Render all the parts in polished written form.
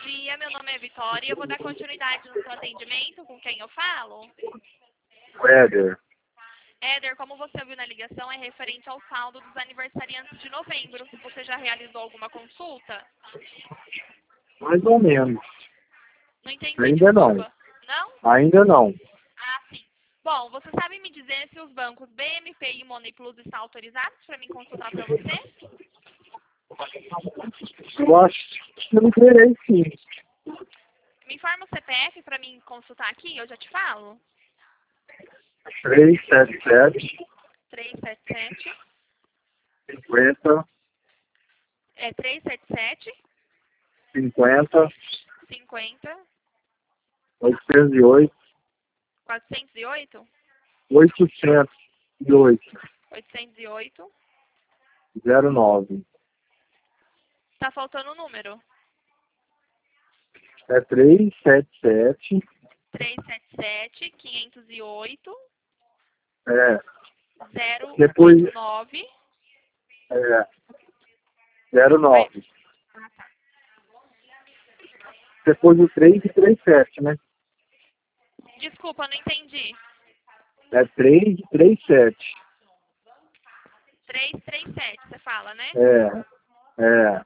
dia, meu nome é Vitória e eu vou dar continuidade no seu atendimento. Com quem eu falo? Éder. Éder, como você viu na ligação, é referente ao saldo dos aniversariantes de novembro. Você já realizou alguma consulta? Mais ou menos. Não entendi, Ainda não. desculpa. Não? Ainda não. Ah, sim. Bom, você sabe me dizer se os bancos BMP e Money Plus estão autorizados para mim consultar para você? Eu acho que eu liberei sim. Me informa o CPF para mim consultar aqui, eu já te falo. 377 377 50 377 50 50 808 408 808 808. 09. Tá faltando o número. É 377 377 508 é, depois 089. é, 09. Depois do 3 e 37, né? Desculpa, não entendi. É 3 e 37. 337, você fala, né? É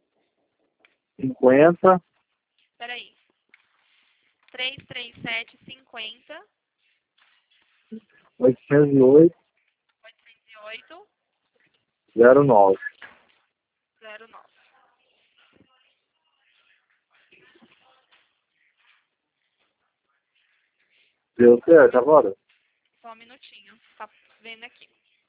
50 Peraí. 337 50 808 808 09. 09. Deu certo agora? Só um minutinho. Tá vendo aqui.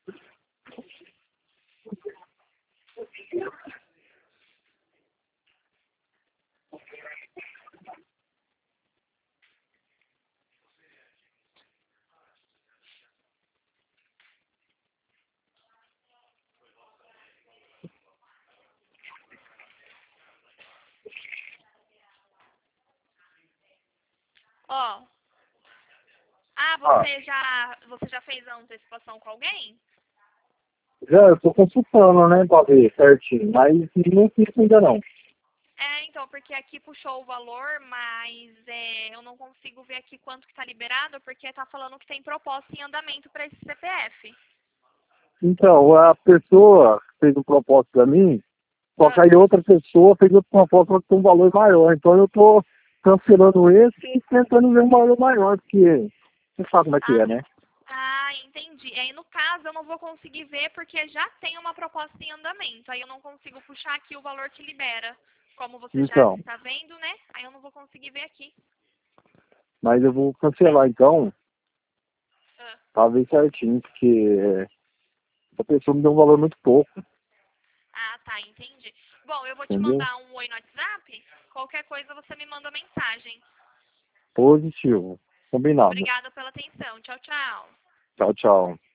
Ó. Ah, você já fez a antecipação com alguém? Já, eu tô consultando, né, pra ver certinho, mas não fiz ainda não. Então, porque aqui puxou o valor, mas eu não consigo ver aqui quanto que tá liberado, porque tá falando que tem proposta em andamento para esse CPF. Então, a pessoa fez um propósito pra mim, só que Ah, aí outra pessoa fez outro propósito com um valor maior. Então eu tô cancelando esse e tentando ver um valor maior, porque você sabe como é que ah, é, né? entendi. Aí, no caso, eu não vou conseguir ver porque já tem uma proposta em andamento. Aí eu não consigo puxar aqui o valor que libera. Como você já Então, está vendo, né? Aí eu não vou conseguir ver aqui. mas eu vou cancelar então, Ah, pra ver certinho, porque a pessoa me deu um valor muito pouco, tá, entendi. Bom, eu vou te entendeu? mandar um oi no WhatsApp. Qualquer coisa você me manda mensagem. Positivo. Combinado. Obrigada pela atenção. Tchau, tchau. Tchau, tchau.